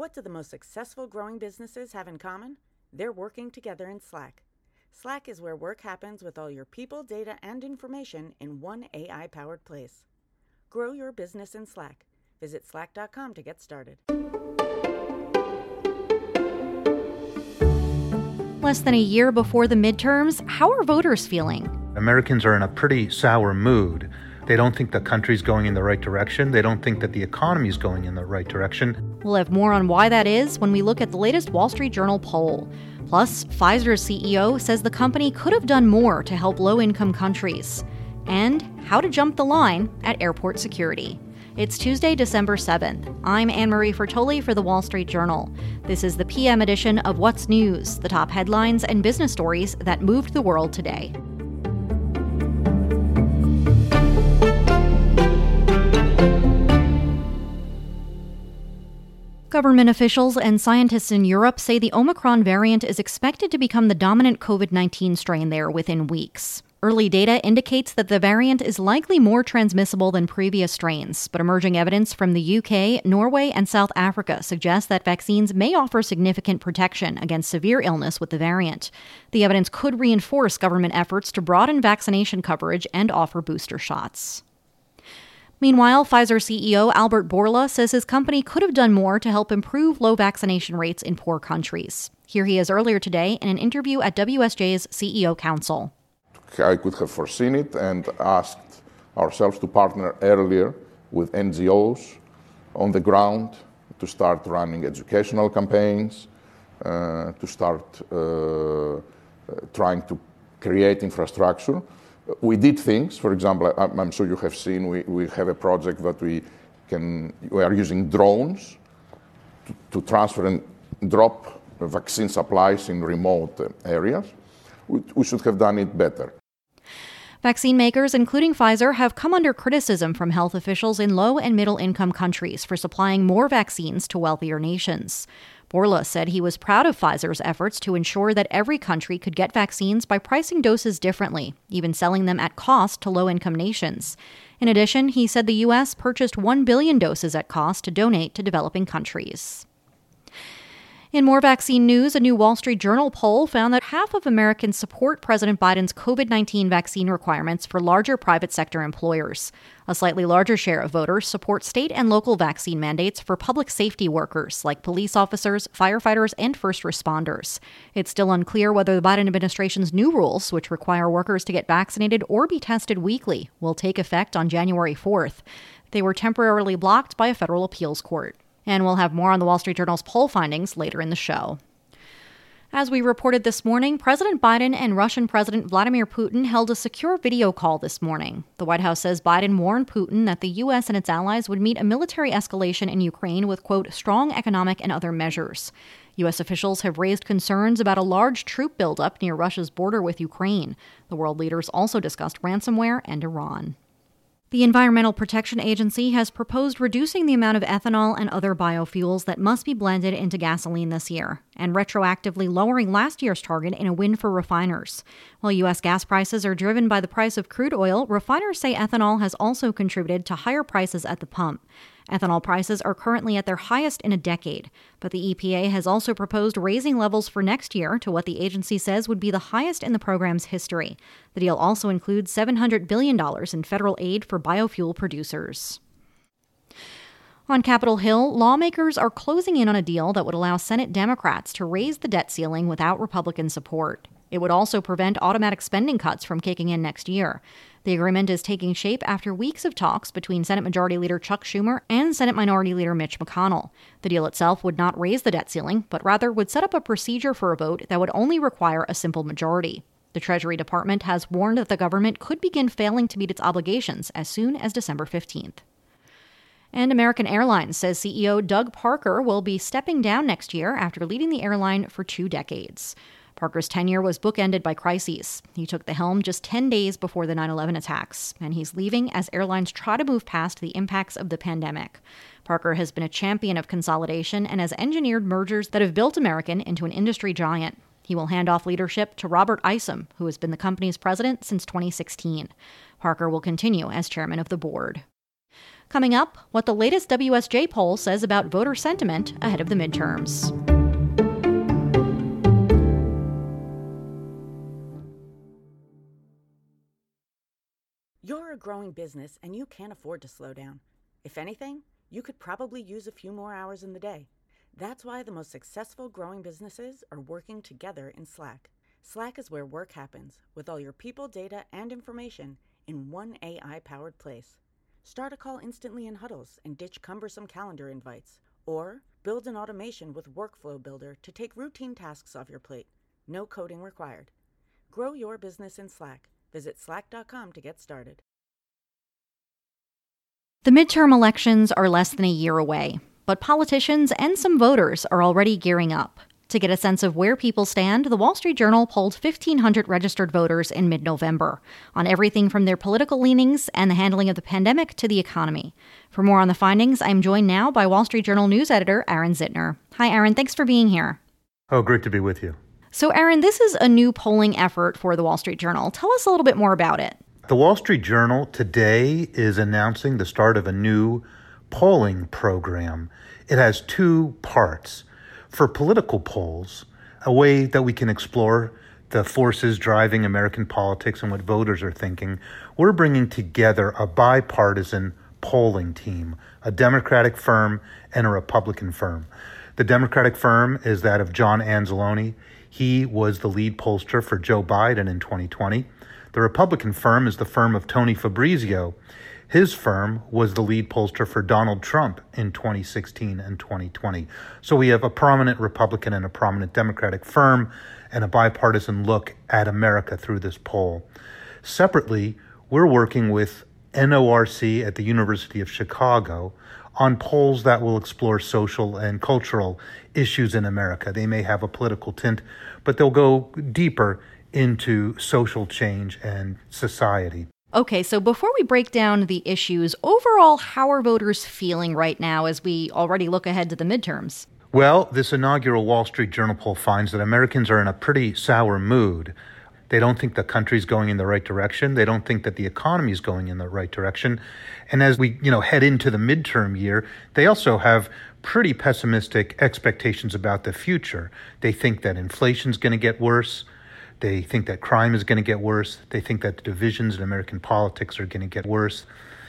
What do the most successful growing businesses have in common? They're working together in Slack. Slack is where work happens with all your people, data, and information in one AI-powered place. Grow your business in Slack. Visit slack.com to get started. Less than a year before the midterms, how are voters feeling? Americans are in a pretty sour mood. They don't think the country's going in the right direction. They don't think that the economy is going in the right direction. We'll have more on why that is when we look at the latest Wall Street Journal poll. Plus, Pfizer's CEO says the company could have done more to help low-income countries. And how to jump the line at airport security. It's Tuesday, December 7th. I'm Anne-Marie Fertoli for the Wall Street Journal. This is the PM edition of What's News, the top headlines and business stories that moved the world today. Government officials and scientists in Europe say the Omicron variant is expected to become the dominant COVID-19 strain there within weeks. Early data indicates that the variant is likely more transmissible than previous strains, but emerging evidence from the UK, Norway, and South Africa suggests that vaccines may offer significant protection against severe illness with the variant. The evidence could reinforce government efforts to broaden vaccination coverage and offer booster shots. Meanwhile, Pfizer CEO Albert Bourla says his company could have done more to help improve low vaccination rates in poor countries. Here he is earlier today in an interview at WSJ's CEO Council. I could have foreseen it and asked ourselves to partner earlier with NGOs on the ground to start running educational campaigns, to start trying to create infrastructure. We did things. For example, I'm sure you have seen we have a project that we are using drones to transfer and drop vaccine supplies in remote areas. We should have done it better. Vaccine makers, including Pfizer, have come under criticism from health officials in low- and middle-income countries for supplying more vaccines to wealthier nations. Bourla said he was proud of Pfizer's efforts to ensure that every country could get vaccines by pricing doses differently, even selling them at cost to low-income nations. In addition, he said the U.S. purchased 1 billion doses at cost to donate to developing countries. In more vaccine news, a new Wall Street Journal poll found that half of Americans support President Biden's COVID-19 vaccine requirements for larger private sector employers. A slightly larger share of voters support state and local vaccine mandates for public safety workers like police officers, firefighters, and first responders. It's still unclear whether the Biden administration's new rules, which require workers to get vaccinated or be tested weekly, will take effect on January 4th. They were temporarily blocked by a federal appeals court. And we'll have more on the Wall Street Journal's poll findings later in the show. As we reported this morning, President Biden and Russian President Vladimir Putin held a secure video call this morning. The White House says Biden warned Putin that the U.S. and its allies would meet a military escalation in Ukraine with, quote, strong economic and other measures. U.S. officials have raised concerns about a large troop buildup near Russia's border with Ukraine. The world leaders also discussed ransomware and Iran. The Environmental Protection Agency has proposed reducing the amount of ethanol and other biofuels that must be blended into gasoline this year, and retroactively lowering last year's target in a win for refiners. While U.S. gas prices are driven by the price of crude oil, refiners say ethanol has also contributed to higher prices at the pump. Ethanol prices are currently at their highest in a decade, but the EPA has also proposed raising levels for next year to what the agency says would be the highest in the program's history. The deal also includes $700 billion in federal aid for biofuel producers. On Capitol Hill, lawmakers are closing in on a deal that would allow Senate Democrats to raise the debt ceiling without Republican support. It would also prevent automatic spending cuts from kicking in next year. The agreement is taking shape after weeks of talks between Senate Majority Leader Chuck Schumer and Senate Minority Leader Mitch McConnell. The deal itself would not raise the debt ceiling, but rather would set up a procedure for a vote that would only require a simple majority. The Treasury Department has warned that the government could begin failing to meet its obligations as soon as December 15th. And American Airlines says CEO Doug Parker will be stepping down next year after leading the airline for 2 decades. Parker's tenure was bookended by crises. He took the helm just 10 days before the 9/11 attacks, and he's leaving as airlines try to move past the impacts of the pandemic. Parker has been a champion of consolidation and has engineered mergers that have built American into an industry giant. He will hand off leadership to Robert Isom, who has been the company's president since 2016. Parker will continue as chairman of the board. Coming up, what the latest WSJ poll says about voter sentiment ahead of the midterms. You're a growing business and you can't afford to slow down. If anything, you could probably use a few more hours in the day. That's why the most successful growing businesses are working together in Slack. Slack is where work happens, with all your people, data, and information in one AI-powered place. Start a call instantly in huddles and ditch cumbersome calendar invites. Or build an automation with Workflow Builder to take routine tasks off your plate. No coding required. Grow your business in Slack. Visit slack.com to get started. The midterm elections are less than a year away, but politicians and some voters are already gearing up. To get a sense of where people stand, the Wall Street Journal polled 1,500 registered voters in mid-November on everything from their political leanings and the handling of the pandemic to the economy. For more on the findings, I'm joined now by Wall Street Journal news editor Aaron Zitner. Hi, Aaron. Thanks for being here. Oh, great to be with you. So, Aaron, this is a new polling effort for the Wall Street Journal. Tell us a little bit more about it. The Wall Street Journal today is announcing the start of a new polling program. It has two parts. For political polls, a way that we can explore the forces driving American politics and what voters are thinking, we're bringing together a bipartisan polling team, a Democratic firm and a Republican firm. The Democratic firm is that of John Anzalone. He was the lead pollster for Joe Biden in 2020. The Republican firm is the firm of Tony Fabrizio. His firm was the lead pollster for Donald Trump in 2016 and 2020. So we have a prominent Republican and a prominent Democratic firm and a bipartisan look at America through this poll. Separately, we're working with NORC at the University of Chicago on polls that will explore social and cultural issues in America. They may have a political tint, but they'll go deeper into social change and society. Okay, so before we break down the issues, overall, how are voters feeling right now as we already look ahead to the midterms? Well, this inaugural Wall Street Journal poll finds that Americans are in a pretty sour mood. They don't think the country's going in the right direction. They don't think that the economy is going in the right direction. And as we, head into the midterm year, they also have pretty pessimistic expectations about the future. They think that inflation's going to get worse. They think that crime is going to get worse. They think that the divisions in American politics are going to get worse.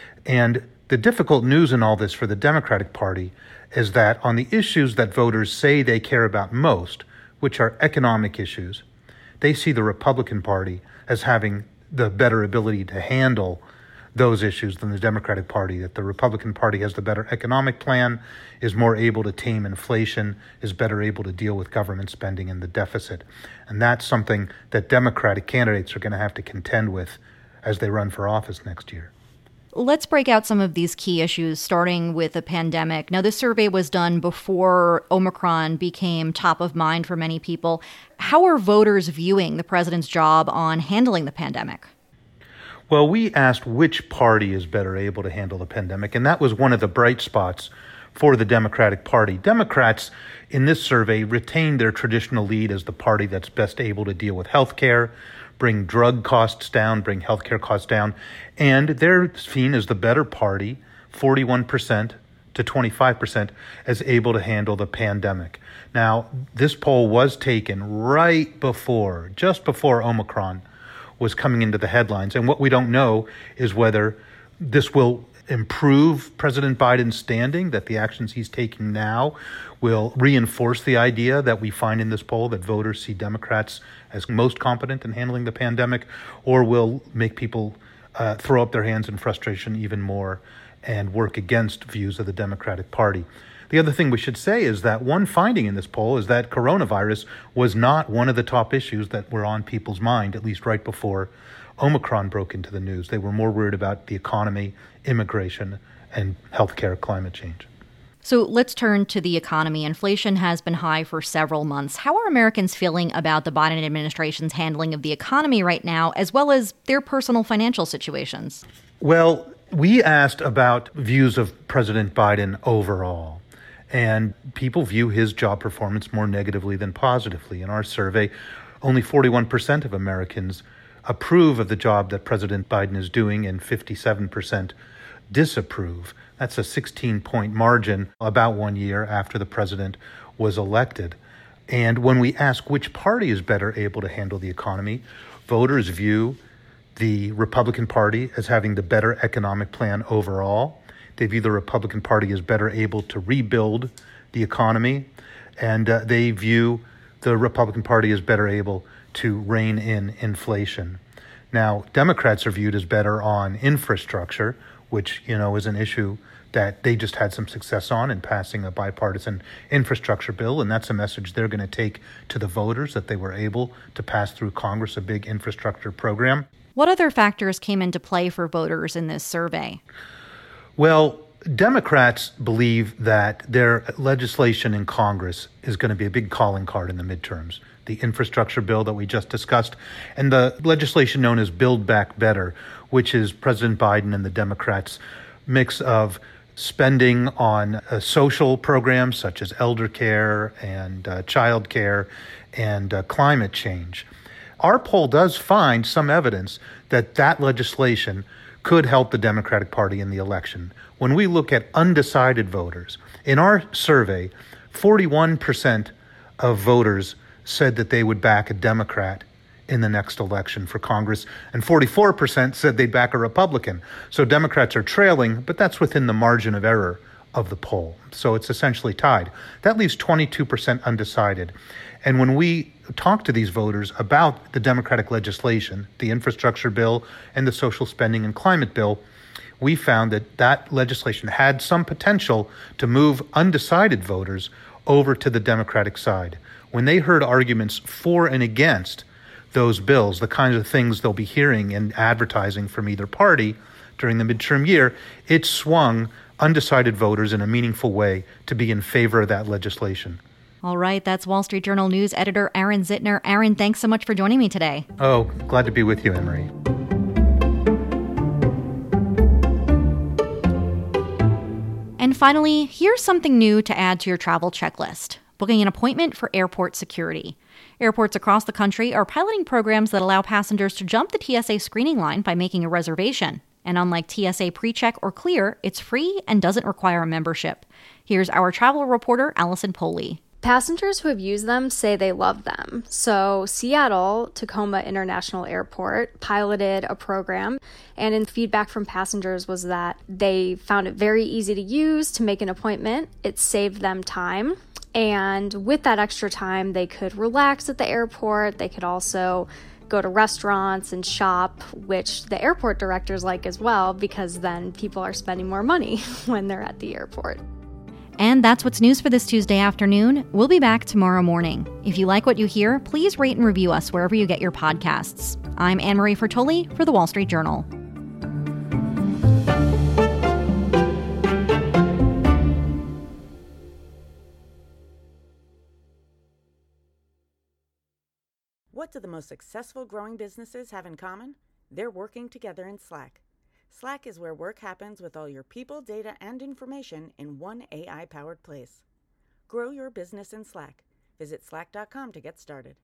And the difficult news in all this for the Democratic Party is that on the issues that voters say they care about most, which are economic issues, they see the Republican Party as having the better ability to handle those issues than the Democratic Party, that the Republican Party has the better economic plan, is more able to tame inflation, is better able to deal with government spending and the deficit. And that's something that Democratic candidates are going to have to contend with as they run for office next year. Let's break out some of these key issues, starting with the pandemic. Now, this survey was done before Omicron became top of mind for many people. How are voters viewing the president's job on handling the pandemic? Well, we asked which party is better able to handle the pandemic, and that was one of the bright spots for the Democratic Party. Democrats in this survey retained their traditional lead as the party that's best able to deal with health care, bring drug costs down, bring health care costs down, and they're seen as the better party, 41% to 25%, as able to handle the pandemic. Now, this poll was taken just before Omicron was coming into the headlines. And what we don't know is whether this will improve President Biden's standing, that the actions he's taking now will reinforce the idea that we find in this poll that voters see Democrats as most competent in handling the pandemic, or will make people throw up their hands in frustration even more and work against views of the Democratic Party. The other thing we should say is that one finding in this poll is that coronavirus was not one of the top issues that were on people's mind, at least right before Omicron broke into the news. They were more worried about the economy, immigration, and healthcare, climate change. So let's turn to the economy. Inflation has been high for several months. How are Americans feeling about the Biden administration's handling of the economy right now, as well as their personal financial situations? Well, we asked about views of President Biden overall. And people view his job performance more negatively than positively. In our survey, only 41% of Americans approve of the job that President Biden is doing, and 57% disapprove. That's a 16-point margin about 1 year after the president was elected. And when we ask which party is better able to handle the economy, voters view the Republican Party as having the better economic plan overall. They view the Republican Party as better able to rebuild the economy, and they view the Republican Party as better able to rein in inflation. Now, Democrats are viewed as better on infrastructure, which, is an issue that they just had some success on in passing a bipartisan infrastructure bill, and that's a message they're going to take to the voters, that they were able to pass through Congress a big infrastructure program. What other factors came into play for voters in this survey? Well, Democrats believe that their legislation in Congress is going to be a big calling card in the midterms. The infrastructure bill that we just discussed, and the legislation known as Build Back Better, which is President Biden and the Democrats' mix of spending on social programs such as elder care and child care and climate change. Our poll does find some evidence that that legislation could help the Democratic Party in the election. When we look at undecided voters, in our survey, 41% of voters said that they would back a Democrat in the next election for Congress, and 44% said they'd back a Republican. So Democrats are trailing, but that's within the margin of error of the poll. So it's essentially tied. That leaves 22% undecided. And when we talk to these voters about the Democratic legislation, the infrastructure bill and the social spending and climate bill, we found that that legislation had some potential to move undecided voters over to the Democratic side. When they heard arguments for and against those bills, the kinds of things they'll be hearing in advertising from either party during the midterm year, it swung undecided voters in a meaningful way to be in favor of that legislation. All right, that's Wall Street Journal News editor Aaron Zitner. Aaron, thanks so much for joining me today. Oh, glad to be with you, Anne-Marie. And finally, here's something new to add to your travel checklist: booking an appointment for airport security. Airports across the country are piloting programs that allow passengers to jump the TSA screening line by making a reservation. And unlike TSA PreCheck or Clear, it's free and doesn't require a membership. Here's our travel reporter, Allison Poley. Passengers who have used them say they love them. So Seattle Tacoma International Airport piloted a program, and in feedback from passengers was that they found it very easy to use to make an appointment. It saved them time. And with that extra time, they could relax at the airport. They could also go to restaurants and shop, which the airport directors like as well, because then people are spending more money when they're at the airport. And that's what's news for this Tuesday afternoon. We'll be back tomorrow morning. If you like what you hear, please rate and review us wherever you get your podcasts. I'm Anne-Marie Fertoli for The Wall Street Journal. What do the most successful growing businesses have in common? They're working together in Slack. Slack is where work happens with all your people, data, and information in one AI-powered place. Grow your business in Slack. Visit slack.com to get started.